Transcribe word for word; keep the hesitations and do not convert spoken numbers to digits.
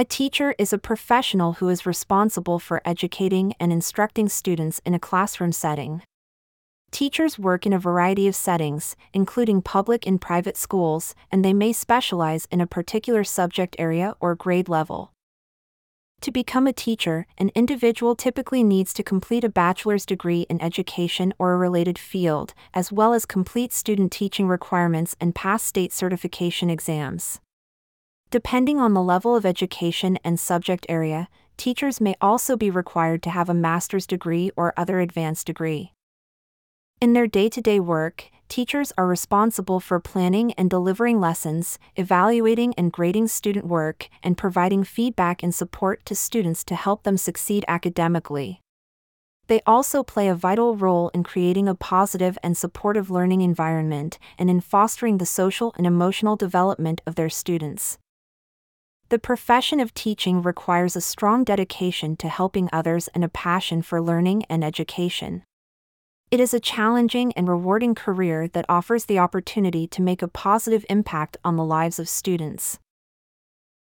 A teacher is a professional who is responsible for educating and instructing students in a classroom setting. Teachers work in a variety of settings, including public and private schools, and they may specialize in a particular subject area or grade level. To become a teacher, an individual typically needs to complete a bachelor's degree in education or a related field, as well as complete student teaching requirements and pass state certification exams. Depending on the level of education and subject area, teachers may also be required to have a master's degree or other advanced degree. In their day-to-day work, teachers are responsible for planning and delivering lessons, evaluating and grading student work, and providing feedback and support to students to help them succeed academically. They also play a vital role in creating a positive and supportive learning environment and in fostering the social and emotional development of their students. The profession of teaching requires a strong dedication to helping others and a passion for learning and education. It is a challenging and rewarding career that offers the opportunity to make a positive impact on the lives of students.